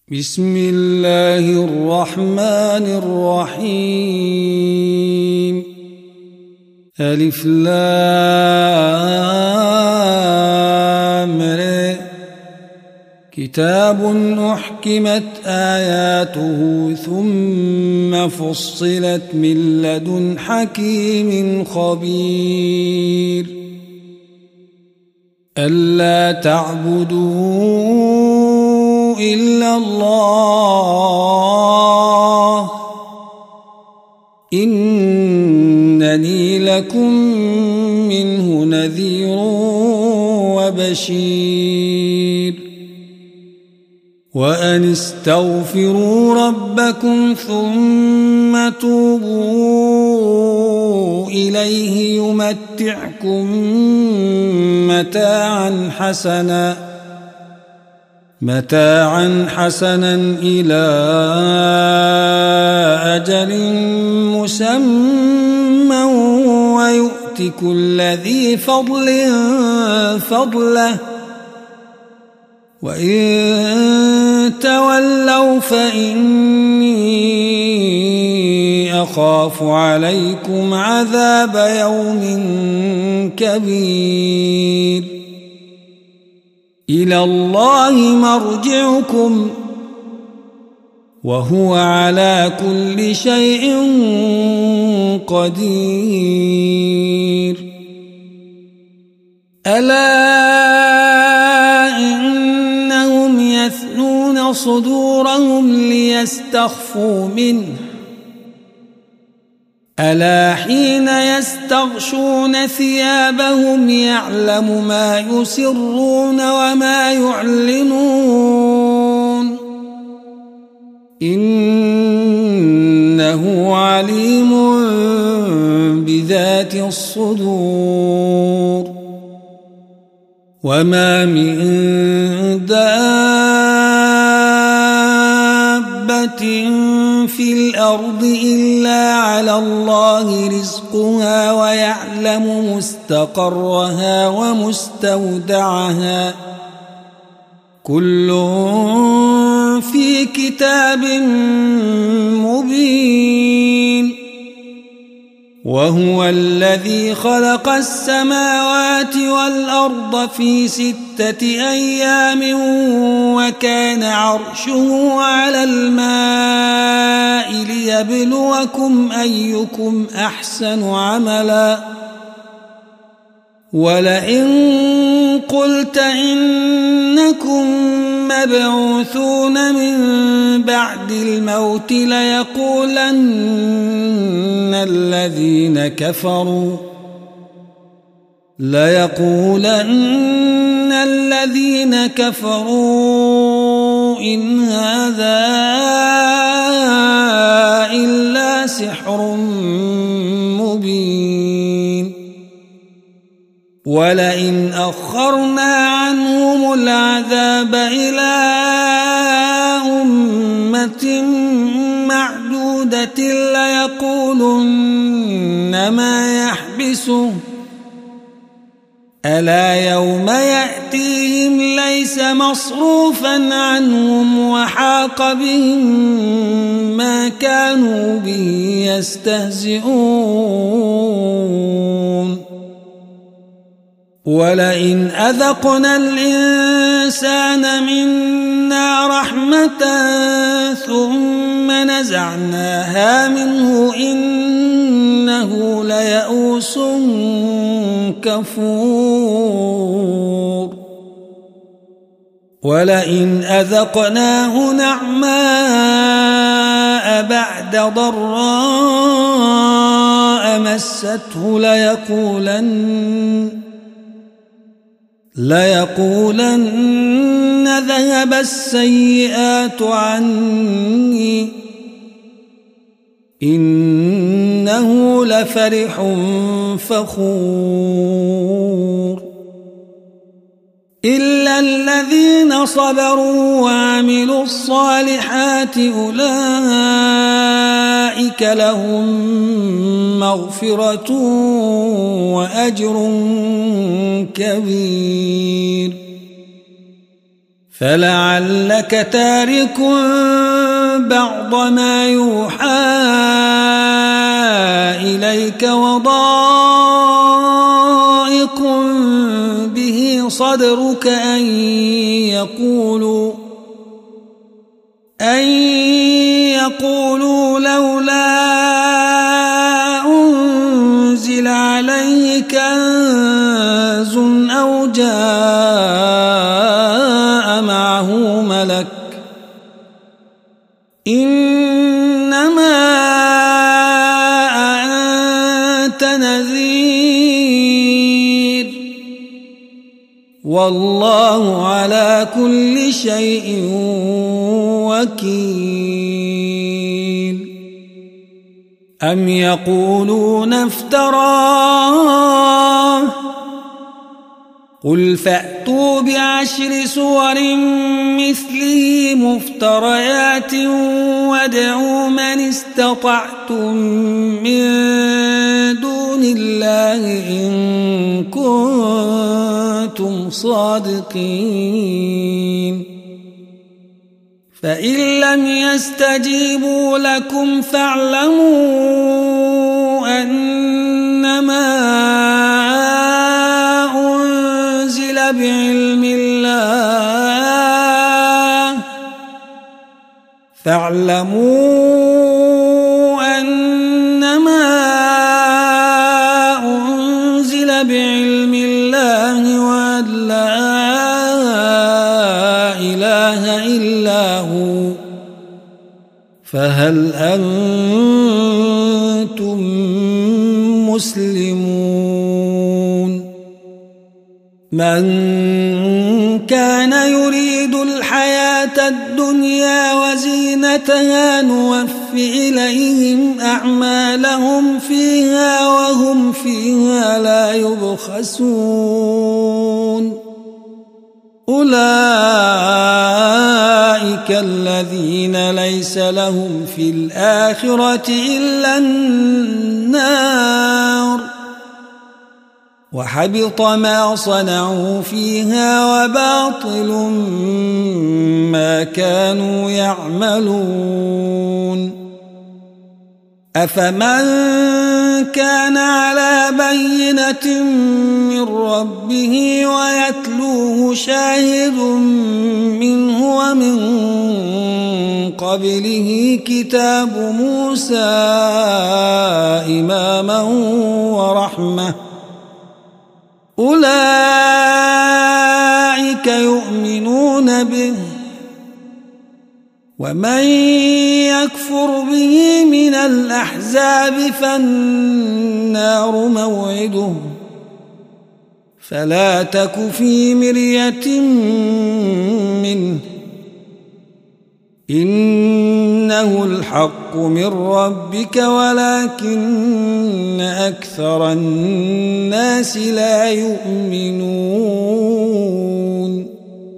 بسم الله الرحمن الرحيم ألف لام ر كتاب أحكمت آياته ثم فصلت من لدن حكيم خبير ألا تعبدوا إلا الله إنني لكم منه نذير وبشير وأن استغفروا ربكم ثم توبوا إليه يمتعكم متاعا حسنا إلى أجل مسمى ويؤت كل ذي فضل فضله وإن تولوا فإني أخاف عليكم عذاب يوم كبير إلى الله مرجعكم وهو على كل شيء قدير ألا إنهم يثنون صدورهم ليستخفوا منه ألا حين يستغشون ثيابهم يعلم ما يسرون وما يعلنون إنه عليم بذات الصدور وما من دابة في الأرض إلا على الله رزقها ويعلم مستقرها ومستودعها كل في كتاب مبين وهو الذي خلق السماوات والأرض في 6 أيام وكان عرشه على الماء ليبلوكم أيكم أحسن عملا ولئن قلت إنكم مبعوثون من بعد الموت ليقولن الذين كفروا إن هذا إلا سحر مبين ولئن أخرنا عنهم العذاب إلى أمة معدودة ليقولن ما يحبسه ألا يوم يأتيهم ليس مصروفا عنهم وحاق بهم ما كانوا به يستهزئون ولئن أذقنا الإنسان منا رحمة ثم نزعناها منه إنه ليئوس كفور ولئن أذقناه نعماء بعد ضراء مسته ليقولن ذهب السيئات عني إنه لفرح فخور إلا الذين صبروا وعملوا الصالحات أولئك لهم مغفرة وأجر كبير فلعلك تارك بعض ما يوحى إليك وضائق به صدرك أن يقولوا لولا أنزل عليه كنز أو جاء معه ملك إنما أنت نذير والله على كل شيء وكيل أم يقولون افتراه قل فأتوا بعشر سور مثله مفتريات وادعوا من استطعتم من دون الله إن كنتم صادقين فإن لم يستجيبوا لكم فاعلموا أنما أنزل بعلم الله وأن لا إله إلا هو فهل أنتم مسلمون من كان يريد الحياة الدنيا وزينتها نوف إليهم أعمالهم فيها وهم فيها لا يبخسون أولئك الذين ليس لهم في الآخرة إلا النار وحبط ما صنعوا فيها وباطل ما كانوا يعملون أفمن كان على بينة من ربه ويتلوه شاهد منه ومن قبله كتاب موسى إماما ورحمة أولئك يؤمنون به ومن يكفر به من الأحزاب فالنار موعده فلا تك في مرية منه إنه الحق من ربك ولكن أكثر الناس لا يؤمنون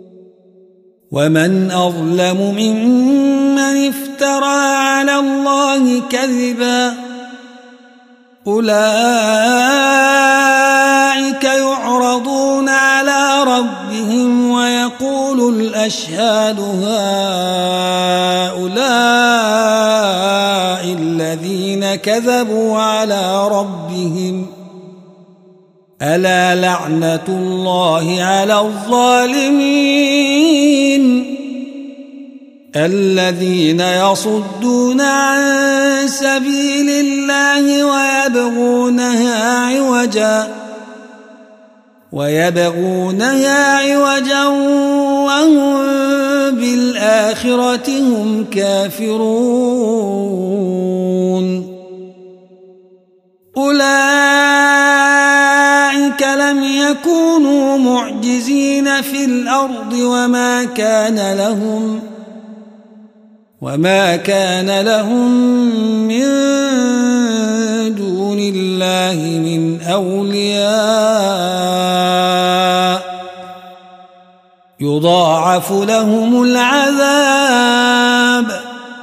ومن أظلم ممن افترى على الله كذبا أولئك يعرضون على ربهم ويقول الأشهاد هؤلاء الذين كذبوا على ربهم ألا لعنة الله على الظالمين الذين يصدون عن سبيل الله ويبغونها عوجا وهم بالآخرة هم كافرون أولئك لم يكونوا معجزين في الأرض وما كان لهم من دون الله من أولياء يضاعف لهم العذاب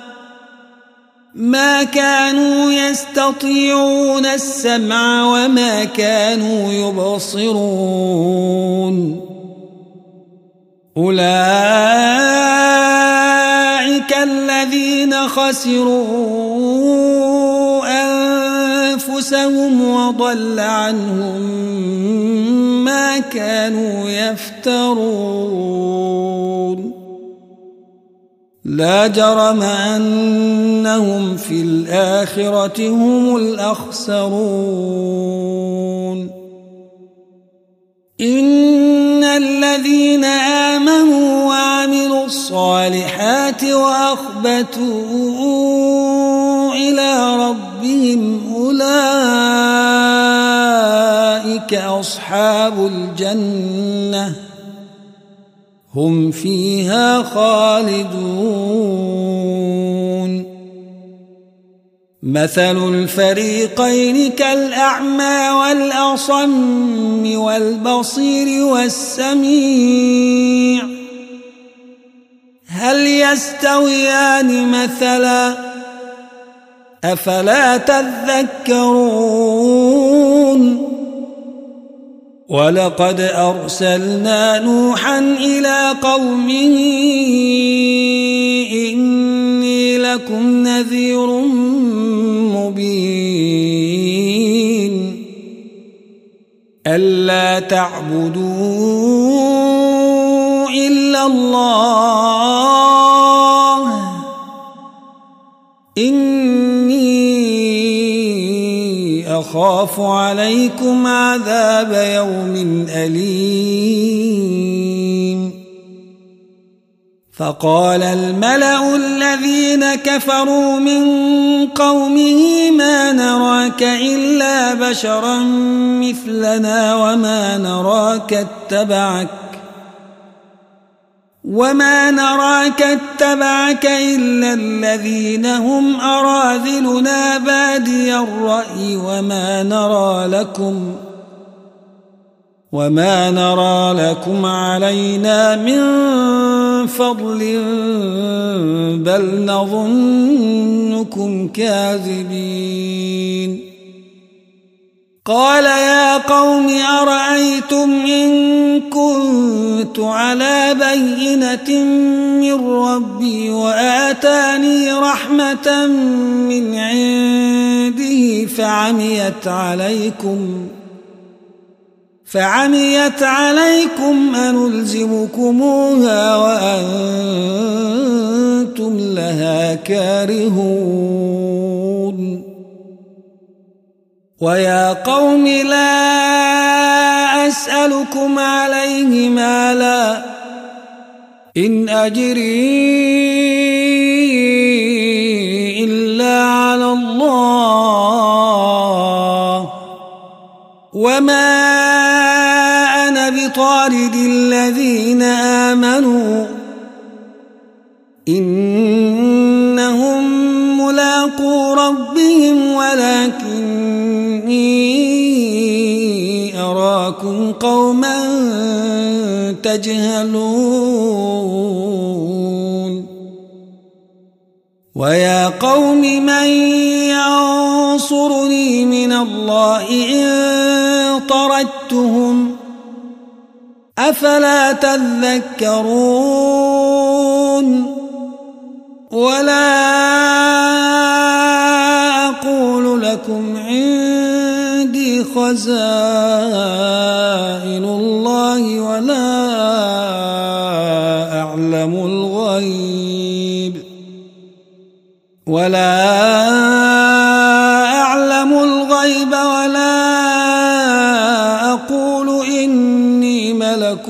ما كانوا يستطيعون السمع وما كانوا يبصرون أولئك الذين خسروا أنفسهم وضل عنهم ما كانوا يفترون لا جرم أنهم في الآخرة هم الأخسرون إن الذين آمنوا وعملوا الصالحات وأخبتوا إلى ربهم أولئك أصحاب الجنة هم فيها خالدون مثل الفريقين كالأعمى والأصم والبصير والسميع هل يستويان مثلا أفلا تذكرون ولقد أرسلنا نوحا إلى قومه إني لكم نذير مبين ألا تعبدوا إلا الله إني أخاف عليكم عذاب يوم أليم فقال الملأ الذين كفروا من قومه ما نراك إلا بشرا مثلنا وما نراك اتبعك إلا الذين هم أراذلنا بادي الرأي وما نرى لكم علينا من فضل بل نظنكم كاذبين قال يا قوم أرأيتم إن كنت على بينة من ربي وآتاني رحمة من عنده فعميت عليكم أنلزمكموها وأنتم لها كارهون ويا قوم لا أسألكم عليه مالا إن أجري إلا على الله وما أنا بطارد الذين آمنوا إنهم ملاقو ربهم ولكني أراكم قوما تجهلون ويا قوم من ينصرني من الله إن طردتهم أفلا تذكرون ولا أقول لكم عندي خزائن الله ولا أعلم الغيب ولا أقول إني ملك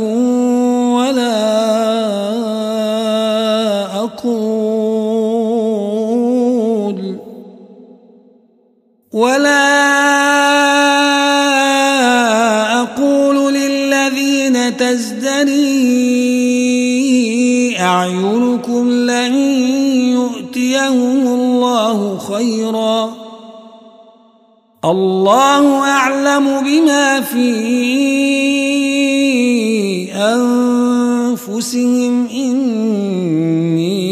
ولا أقول للذين تزدري أعينكم لن يؤتيهم الله خيرا الله أعلم بما في أنفسهم إني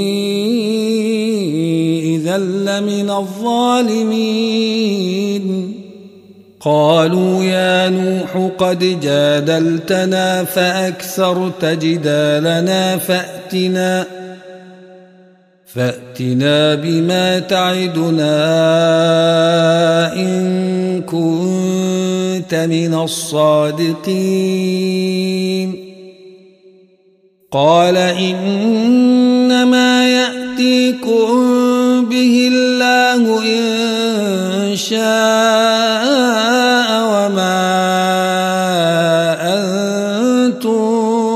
إذا لمن الظالمين قالوا يا نوح قد جادلتنا فأكثرت جدالنا فأتنا بما تعدنا إن كنت من الصادقين قال إنما يأتيكم به الله إن شاء وما أنتم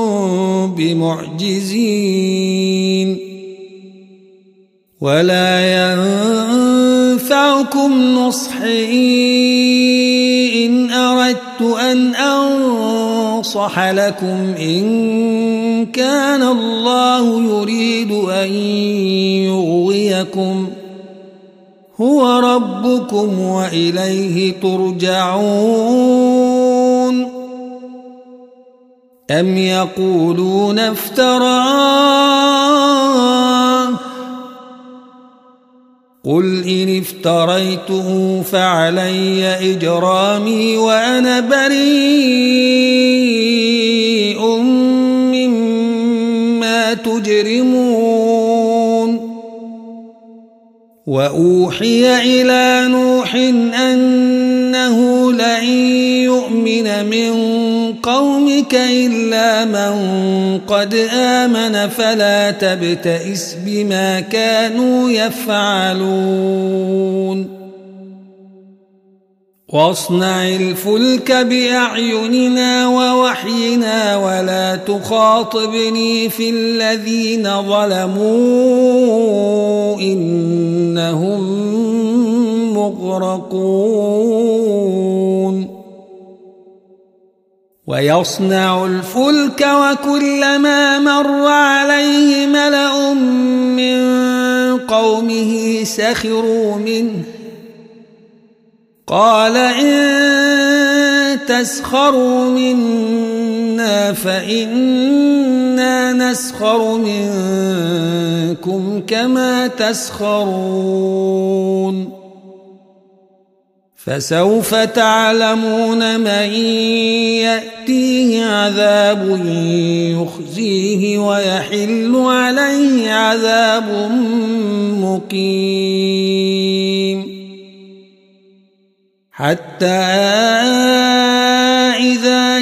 بمعجزين ولا ينفعكم نصحي إن أردت أن أنصح لكم إن كان الله يريد أن يغويكم هو ربكم وإليه ترجعون أم يقولون افتراه قل إن افتريته فعلي إجرامي وأنا بريء مما تجرمون وأوحي إلى نوح أنه لن يؤمن من قومك إلا من قد آمن فلا تبتئس بما كانوا يفعلون واصنع الفلك بأعيننا ووحينا ولا تخاطبني في الذين ظلموا إنهم مغرقون ويصنع الفلك وكلما مر عليه ملأ من قومه سخروا منه قال إن تسخروا منا فإنا نسخر منكم كما تسخرون فسوف تعلمون من يأتيه عذاب يخزيه ويحل عليه عذاب مقيم حتى إذا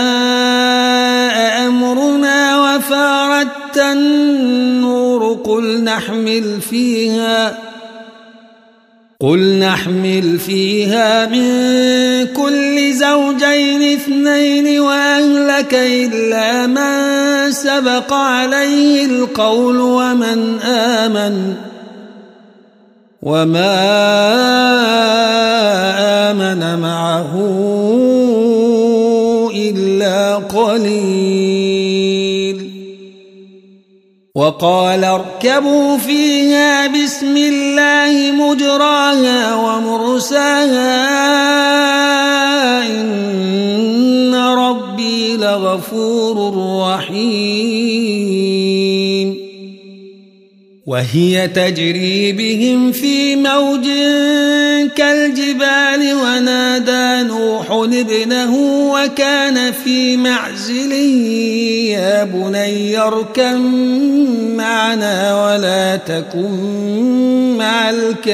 جاء أمرنا وفارت النور قل نحمل فيها من كل زوجين اثنين وأهلك إلا من سبق عليه القول ومن آمن وما آمن معه إلا قليل وقال اركبوا فيها بسم الله مجراها ومرساها إن ربي لغفور رحيم وهي تجري بهم في موج كالجبال ونادى نوح ابنه وكان في معزل يا بني اركب معنا ولا تكن مع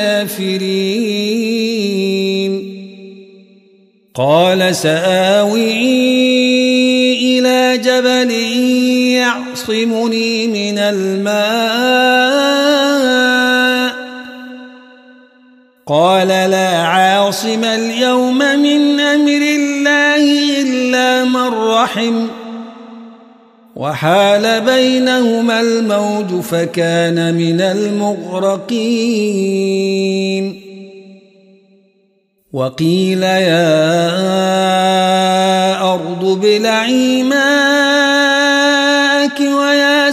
الكافرين قال سآوي إلى جبل يعصمني من الماء قال لا عاصم اليوم من أمر الله إلا من رحم وحال بينهما الموج فكان من المغرقين وقيل يا أرض ابلعي ماءك ويا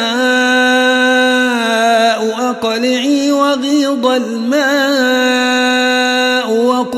سماء أقلعي وغيض الماء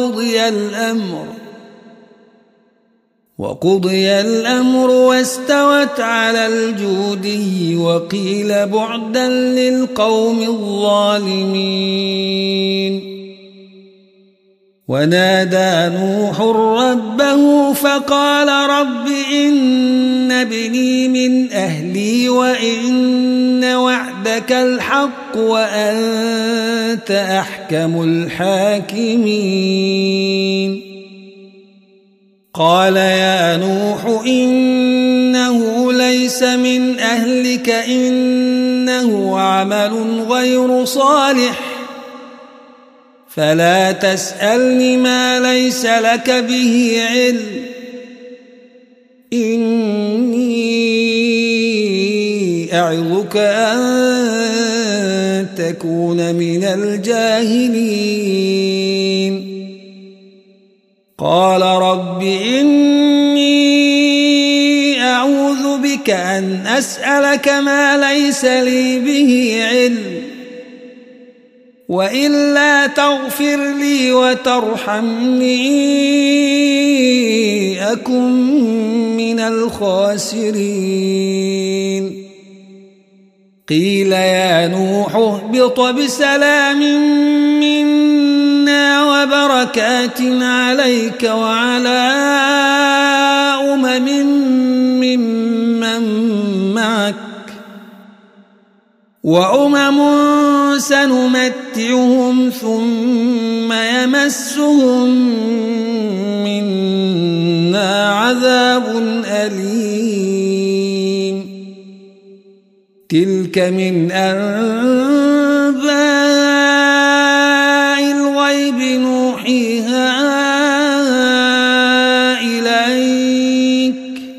وقضي الأمر واستوت على الجودي وقيل بعدا للقوم الظالمين ونادى نوح ربه فقال رب إن ابني من أهلي وإن وعدك الحق وأنت أحكم الحاكمين قال يا نوح إنه ليس من أهلك إنه عمل غير صالح فلا تسألني ما ليس لك به علم إني أعظك أن تكون من الجاهلين قال رب إني أعوذ بك أن أسألك ما ليس لي به علم وإلا تغفر لي وترحمني أكن من الخاسرين قيل يا نوح اهبط بسلام منا وبركات عليك وعلى ممن معك سنمتعهم ثم يمسهم منا عذاب أليم تلك من أنباء الغيب نوحيها إليك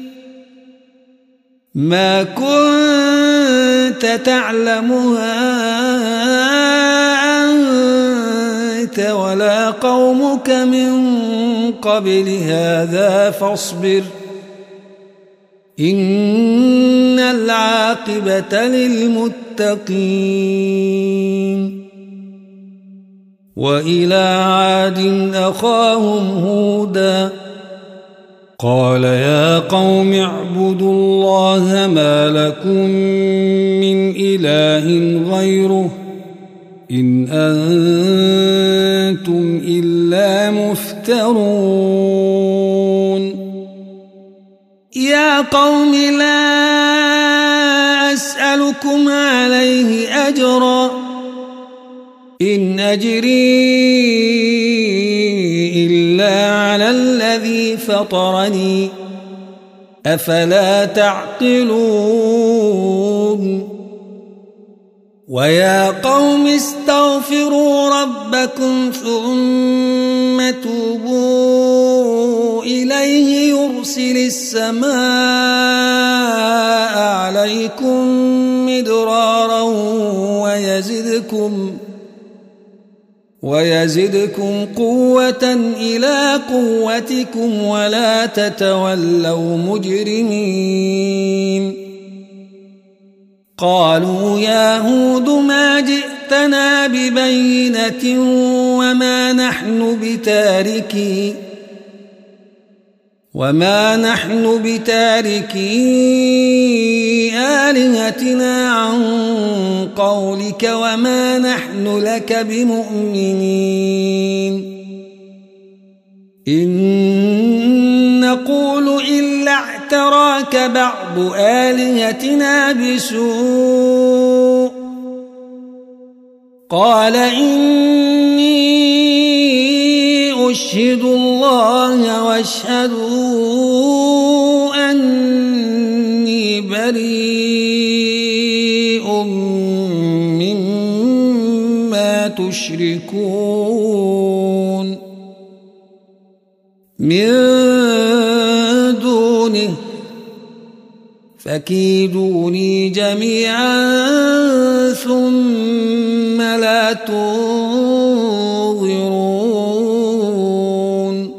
ما كنت تعلمها أنت ولا قومك من قبل هذا فاصبر إن العاقبة للمتقين وإلى عاد أخاهم هودا قال يا قوم اعبدوا الله ما لكم من إله غيره إن أنتم إلا مفترون يا قوم لا أسألكم عليه أجرا إن أجري إلا على الذي فطرني أفلا تعقلون ويا قوم استغفروا ربكم ثم توبوا إليه يرسل السماء عليكم مدرارا ويزدكم قوة إلى قوتكم ولا تتولوا مجرمين قالوا يا هود ما جئتنا ببينة وما نحن بتاركي آلهتنا عن قولك وما نحن لك بمؤمنين إن نقول إلا اعتراك بعض آلهتنا بسوء قال إني أشهد الله واشهدوا أني بريء مما تشركون من دونه فكيدوني جميعا ثم لا تنظرون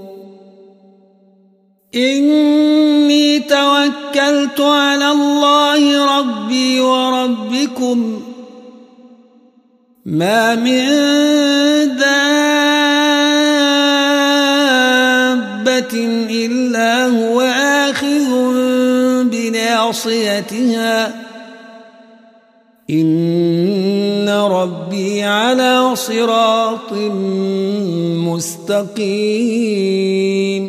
إني توكلت على الله ربي وربكم ما من دابة إلا هو آخذ بناصيتها إن ربي على صراط مستقيم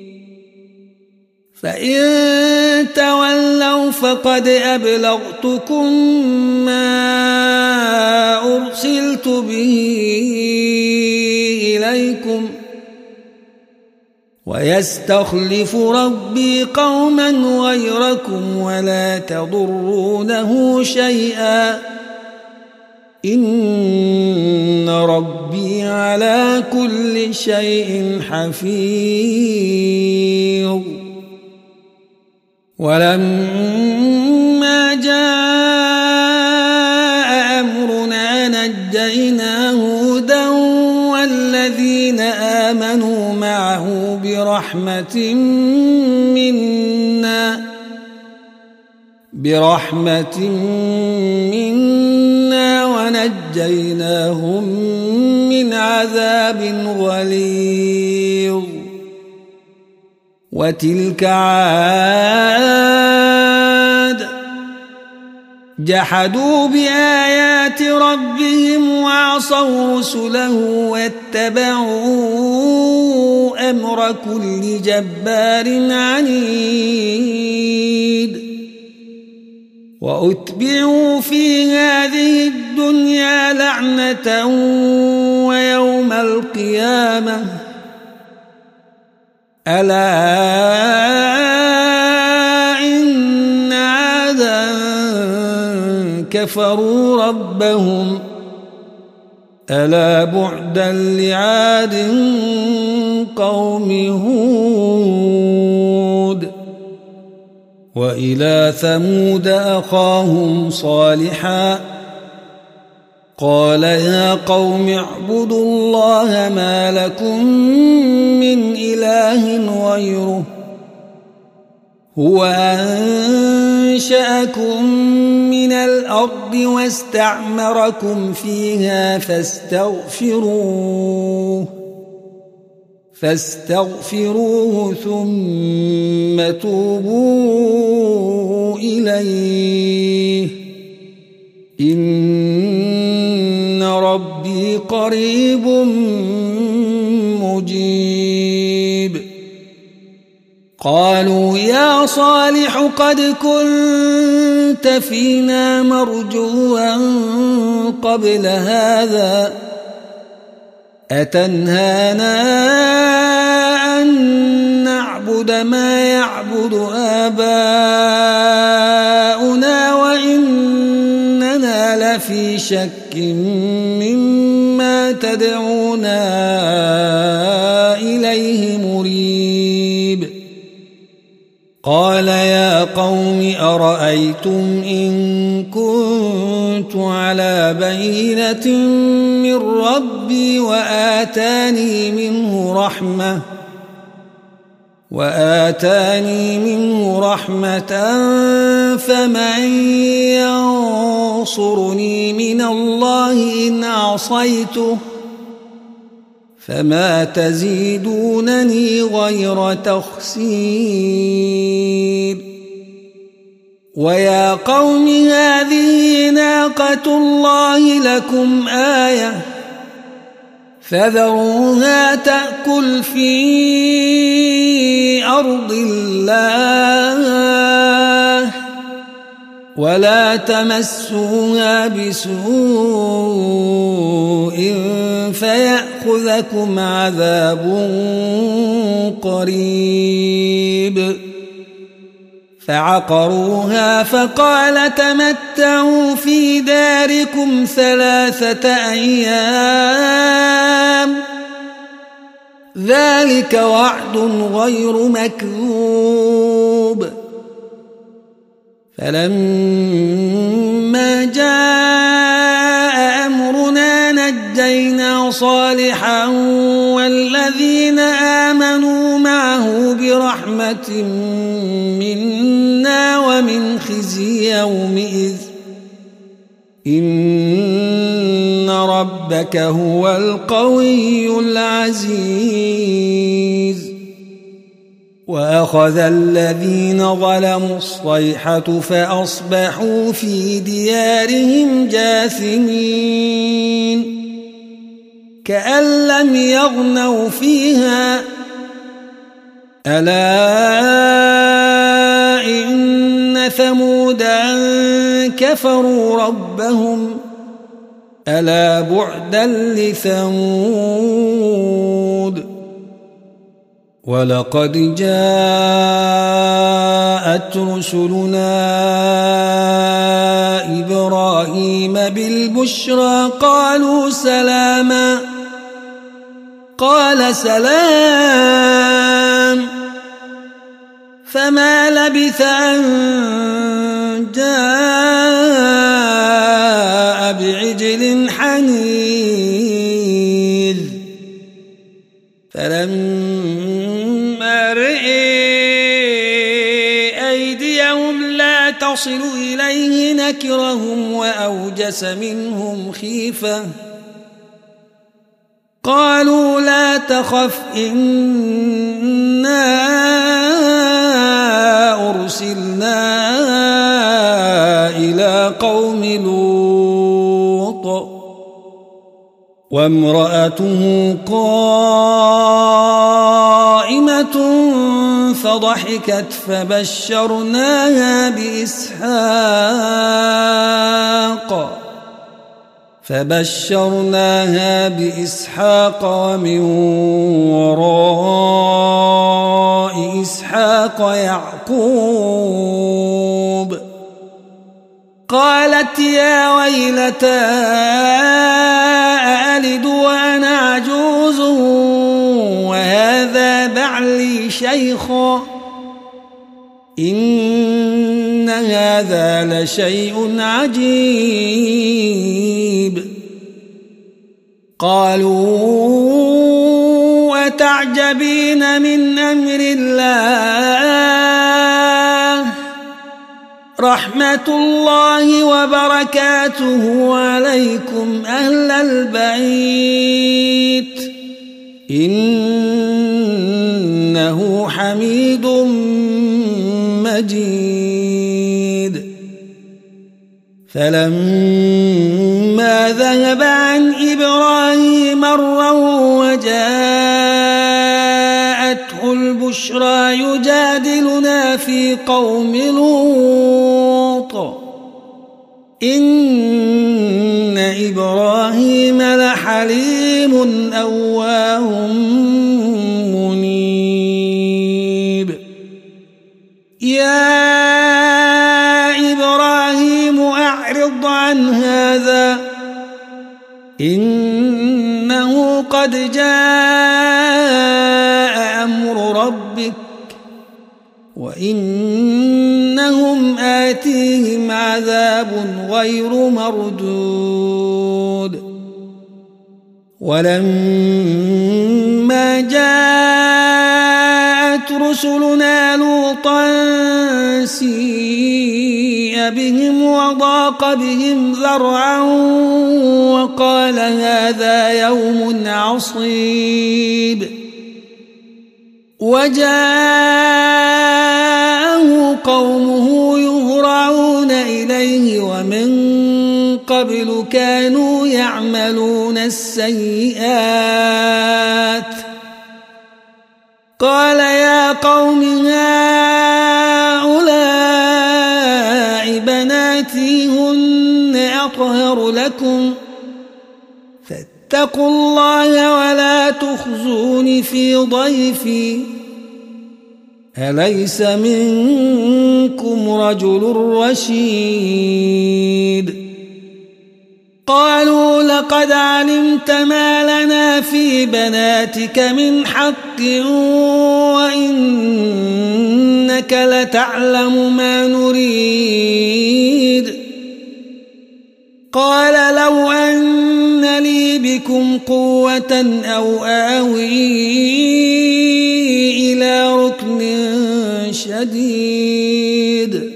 فإن تولوا فقد أبلغتكم ما أرسلت به إليكم ويستخلف ربي قوما غيركم ولا تضرونه شيئا إن ربي على كل شيء حفيظ ولما جاء أمرنا نجينا هودا والذين آمنوا معه برحمة منا ونجيناهم من عذاب غليظ وتلك عاد جحدوا بآيات ربهم وعصوا رسله واتبعوا أمر كل جبار عنيد وأتبعوا في هذه الدنيا لعنة ويوم القيامة ألا إن عادا كفروا ربهم ألا بعدا لعاد قوم هود وإلى ثمود أخاهم صالحا قال يا قوم اعبدوا الله ما لكم من إله غيره هو أنشأكم من الأرض واستعمركم فيها فاستغفروه ثم توبوا إليه إن ربي قريب مجيب قالوا يا صالح قد كنت فينا مرجوا قبل هذا أتنهانا أن نعبد ما يعبد آباؤنا وإننا لفي شك مما تدعونا إليه مريب قال يا قوم أرأيتم إن كنت على بينة من ربي وآتاني منه رحمة فمن ينصرني من الله إن عصيته فما تزيدونني غير تخسير ويا قوم هذه ناقة الله لكم آية فذروها تأكل في أرض الله ولا تمسوها بسوء فيأخذكم عذاب قريب فعقروها فقال تمتعوا في داركم 3 أيام ذلك وعد غير مكذوب فلما جاء أمرنا نجينا صالحا والذين آمنوا معه برحمة منا ومن خزي يومئذ إن ربك هو القوي العزيز وأخذ الذين ظلموا الصيحة فأصبحوا في ديارهم جاثمين كأن لم يغنوا فيها ألا إن ثمودا كفروا ربهم ألا بعدا لثمود ولقد جاءت رسلنا إبراهيم بالبشرى قالوا سلاما قال سلام فما لبث أن جاء بعجل حنيذ فلما رأى أيديهم لا تصل إليه نكرهم وأوجس منهم خيفة قالوا لا تخف إنا أرسلنا إلى قوم لوط وامرأته قائمة فضحكت فبشرناها بإسحاق ومن وراء إسحاق يعقوب قالت يا ويلتى أألد وأنا عجوز وهذا بعلي شيخا إن هذا لشيء عجيب قالوا أتعجبين من أمر الله رحمة الله وبركاته عليكم أهل البيت إنه حميد مجيد فلما ذهب عن إبراهيم الروع وجاءته البشرى يجادلنا في قوم لوط إن إبراهيم لحليم أواه منيب يا إبراهيم أعرض عن هذا إنه قد جاء أمر ربك وإنهم آتيهم عذاب غير مردود ولما جاءت رسلنا لوطا سيء بهم وضاق بهم ذرعا وقال هذا يوم عصيب وجاءه قومه يهرعون إليه ومن قبل كانوا يعملون السيئات قال يا قوم هؤلاء بناتي هن أطهر لكم فاتقوا الله ولا تخزون في ضيفي أليس منكم رجل رشيد قالوا لقد علمت ما لنا في بناتك من حق وإنك لتعلم ما نريد قال لو أن لي بكم قوة أو آوي إلى ركن شديد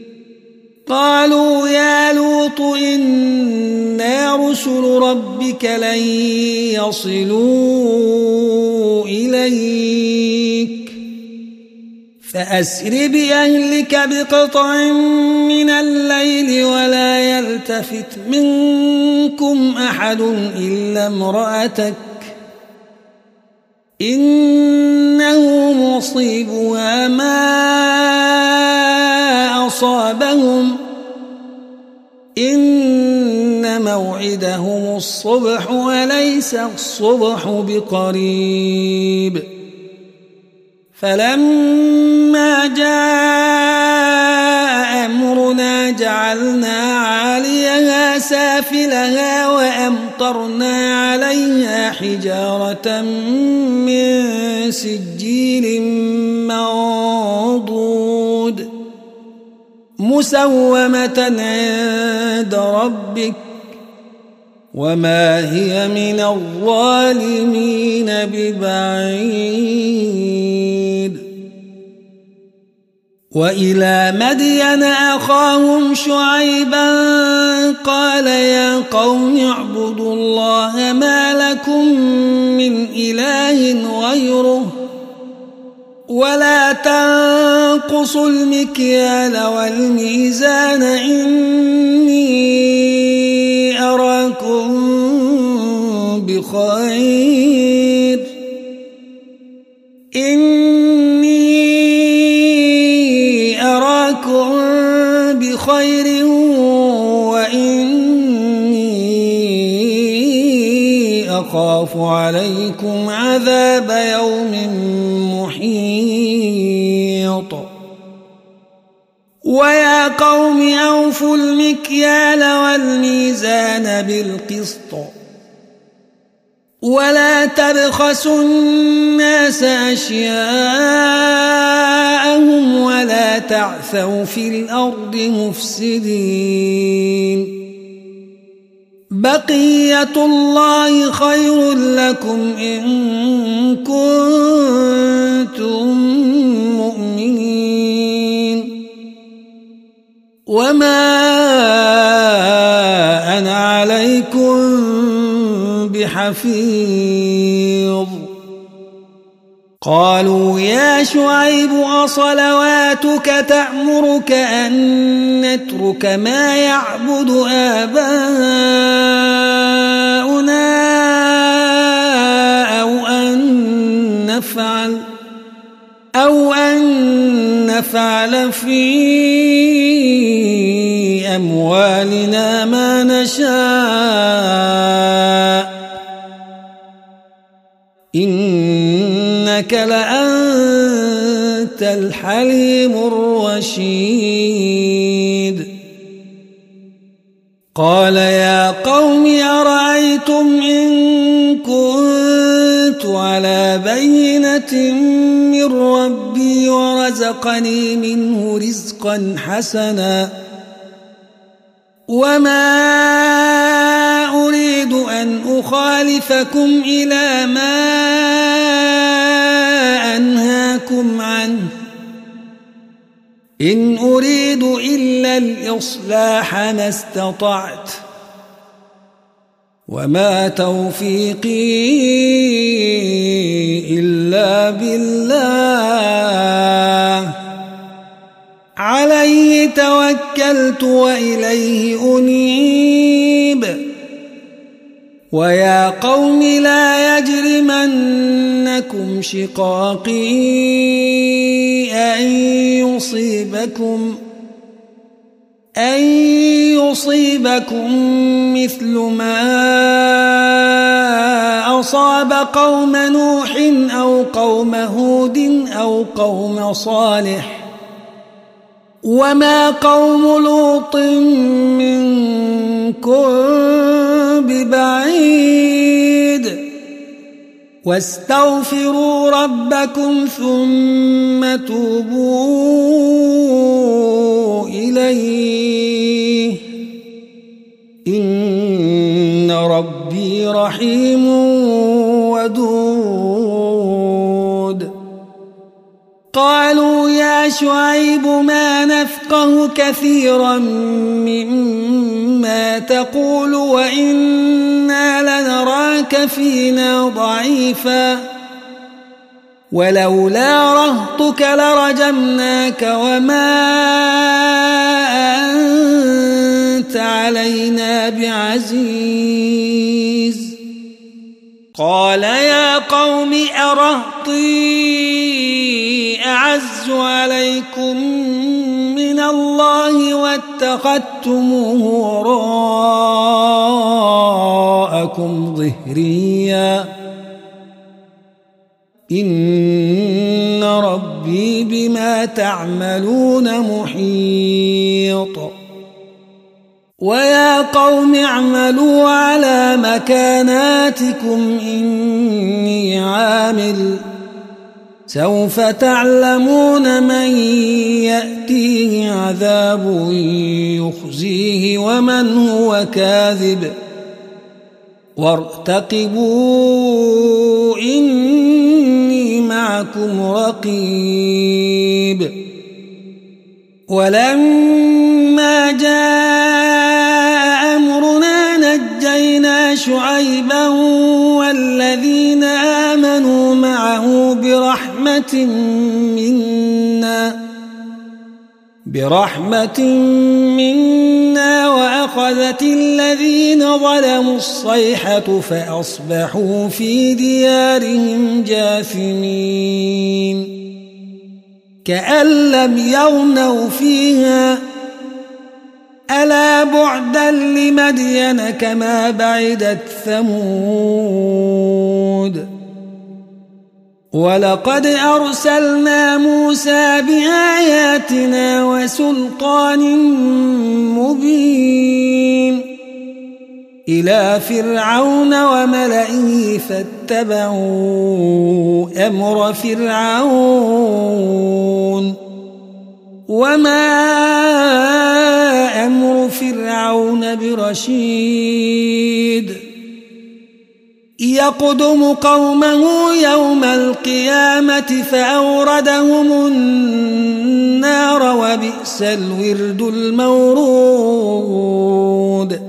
قالوا يا لوط إنا رسل ربك لن يصلوا إليك فأسر بأهلك بقطع من الليل ولا يلتفت منكم أحد إلا امرأتك إنه مصيبها ما أصابهم إن موعدهم الصبح وليس الصبح بقريب فلما جاء أمرنا جعلنا عاليها سافلها وأمطرنا عليها حجارة من سجيل منضود مسومة عند ربك وما هي من الظالمين ببعيد وإلى مدين أخاهم شعيبا قال يا قوم اعبدوا الله ما لكم من إله غيره ولا تنقصوا المكيال والميزان إني أراكم بخير وإني أخاف عليكم عذاب يوم محيط ويا قوم أوفوا المكيال والميزان بالقسط ولا تبخسوا الناس أشياءهم ولا تعثوا في الأرض مفسدين بقية الله خير لكم إن كنتم مؤمنين وما أنا عليكم بحفيظ قالوا يا شعيب أصلواتك تأمرك أن نترك ما يعبد آباؤنا أو أن نفعل في أموالنا ما نشاء إنك لأنت الحليم الرشيد قال يا قوم أرأيتم إن كنت على بينة من ربي ورزقني منه رزقا حسنا وما أريد أن أخالفكم إلى ما أنهاكم عنه إن أريد إلا الإصلاح ما استطعت وما توفيقي إلا بالله عليه توكلت وإليه أنيب ويا قوم لا يجرمنكم شقاقي أن يصيبكم مثل ما أصاب قوم نوح أو قوم هود أو قوم صالح وما قوم لوط منكم ببعيد واستغفروا ربكم ثم توبوا إليه إن ربي رحيم ودود قالوا يا شعيب ما نفقه كثيرا مما تقول وإنا لنراك فينا ضعيفا ولولا رهطك لرجمناك وما أنت علينا بعزيز. قال يا قوم أرهطي أعز عليكم من الله واتخذتموه وراءكم ظهريا إن ربي بما تعملون محيط. ويا قوم اعملوا على مكاناتكم إني عامل سوف تعلمون من يأتيه عذاب يخزيه ومن هو كاذب وارتقبوا إني معكم رقيب. ولما جاء أمرنا نجينا شعيبا والذين آمنوا معه برحمة منا وأخذت الذين ظلموا الصيحة فأصبحوا في ديارهم جاثمين كأن لم يغنوا فيها ألا بعدا لمدين كما بعدت ثمود. ولقد أرسلنا موسى بآياتنا وسلطان مبين إلى فرعون وملئه فاتبعوا أمر فرعون وما أمر فرعون برشيد. يقدم قومه يوم القيامة فأوردهم النار وبئس الورد المورود.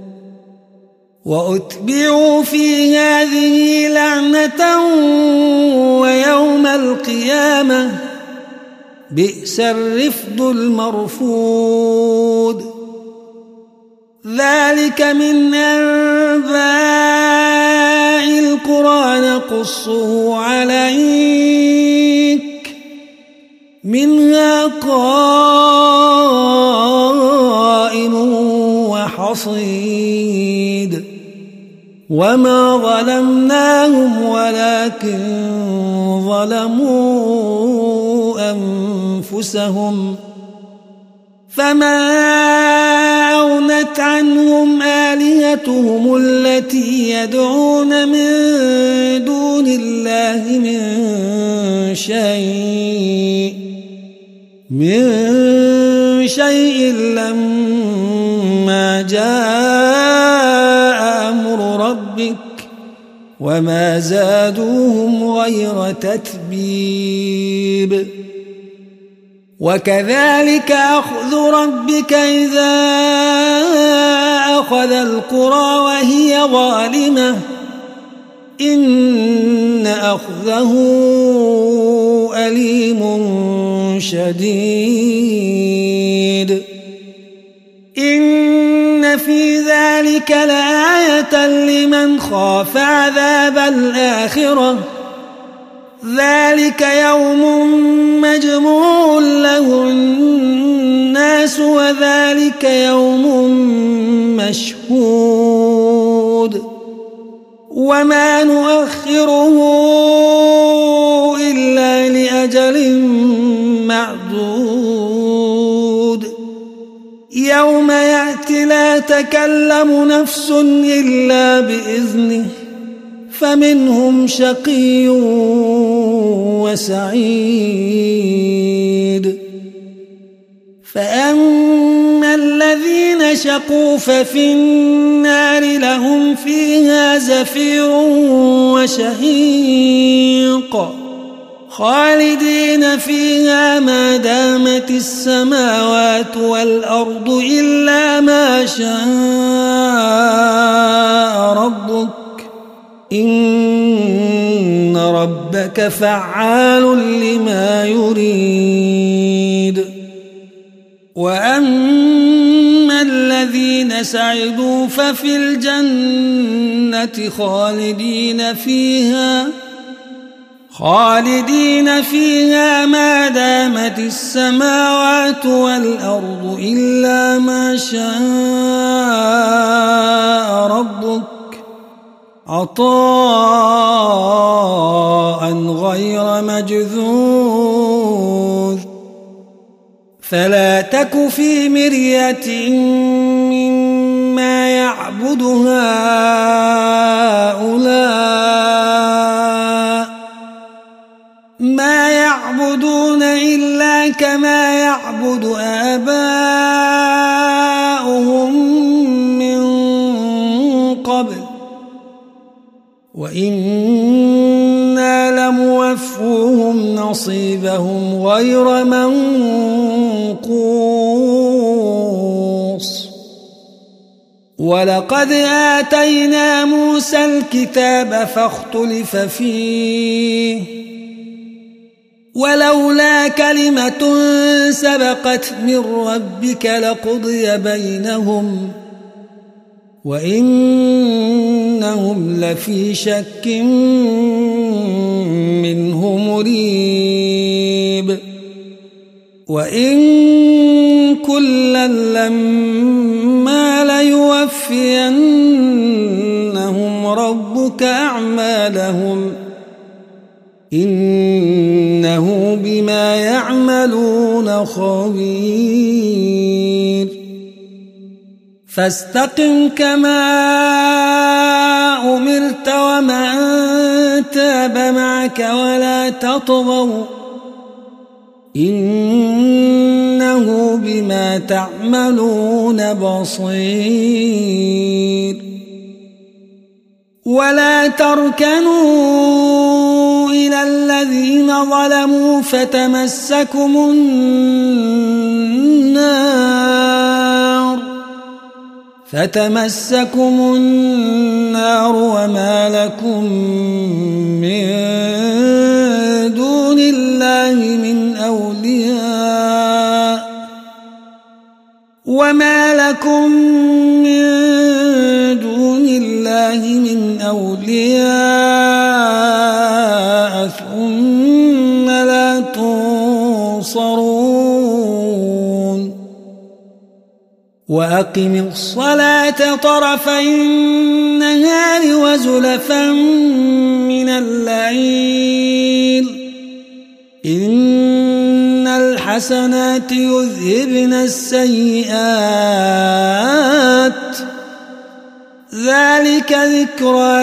وأتبعوا في هذه لعنة ويوم القيامة بئس الرفد المرفود. ذلك من أنباء القرى نقصه عليك منها قائم وحصيد. وما ظلمناهم ولكن ظلموا أنفسهم فما أغنت عنهم آلهتهم التي يدعون من دون الله من شيء لما جاء أمر ربك وما زادوهم غير تتبيب. وكذلك أخذ ربك إذا أخذ القرى وهي ظالمة إن أخذه أليم شديد. إن في ذلك لآية لمن خاف عذاب الآخرة ذلك يوم مجموع له الناس وذلك يوم مشهود وما نؤخره إلا لأجل معدود. يوم يأتي لا تكلم نفس إلا بإذنه فمنهم شقي وسعيد. فأما الذين شقوا ففي النار لهم فيها زفير وشهيق خالدين فيها ما دامت السماوات والأرض إلا ما شاء ربك إن ربك ربك فعال لما يريد وأما الذين سعدوا ففي الجنة خالدين فيها ما دامت السماوات والأرض إلا ما شاء ربك عطاء غير مجذوذ فلا تك في مرية مما يعبد هؤلاء ما يعبدون إلا كما يعبد آباؤهم من قبل وإنا لموفوهم نصيبهم غير منقوص ولقد آتينا موسى الكتاب فاختلف فيه ولولا كلمة سبقت من ربك لقضي بينهم وإنهم لفي شك منه مريب وإن كلا لما ليوفينهم ربك أعمالهم إنه بما يعملون خبير فاستقم كما أمرت ومن تاب معك ولا تطغوا إنه بما تعملون بصير ولا تركنوا إلى الذين ظلموا فتمسكم النار وما لكم من دون الله من أولياء ثم لا تنصرون وأقم الصلاة طرفي النهار وزلفا من الليل إن الحسنات يذهبن السيئات ذلك ذكرى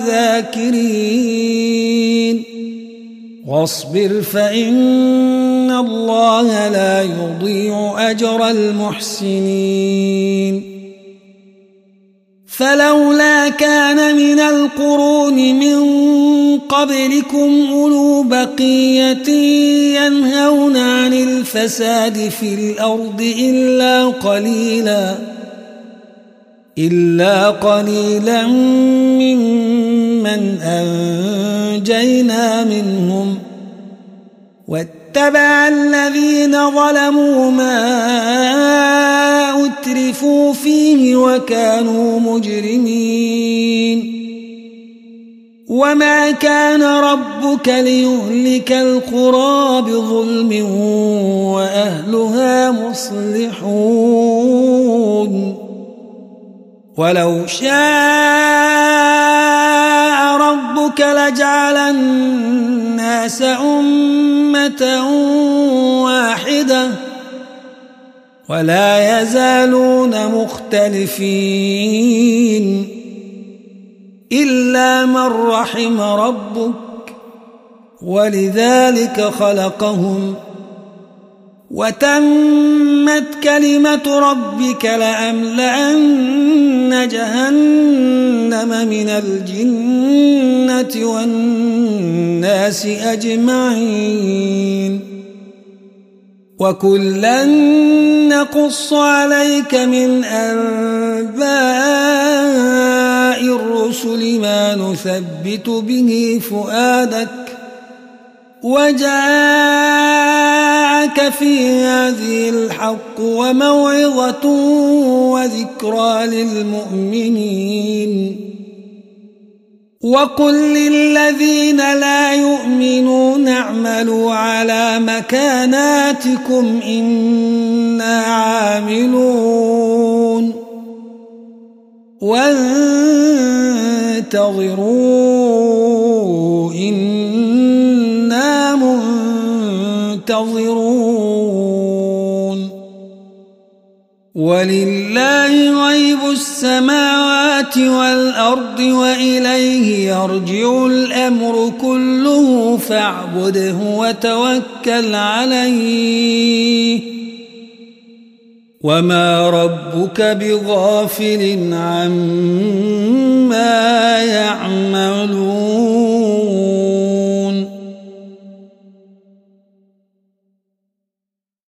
للذاكرين واصبر فإن الله لا يضيع أجر المحسنين فلولا كان من القرون من قبلكم أولو بقية ينهون عن الفساد في الأرض إلا قليلا ممن أنجينا منهم واتبع الذين ظلموا ما أترفوا فيه وكانوا مجرمين وما كان ربك ليهلك القرى بظلم وأهلها مصلحون ولو شاء ربك لجعل الناس أمة واحدة ولا يزالون مختلفين إلا من رحم ربك ولذلك خلقهم وتمت كلمة ربك لأملأن جهنم من الجنة والناس أجمعين وكلا نقص عليك من أنباء الرسل ما نثبت به فؤادك وجاءك في هذه الحق وموعظة وذكرى للمؤمنين وقل للذين لا يؤمنون اعملوا على مكاناتكم إنا عاملون وانتظروا إنا منتظرون ولله غيب السماوات والأرض وإليه يرجع الأمر كله فاعبده وتوكل عليه وما ربك بغافل عما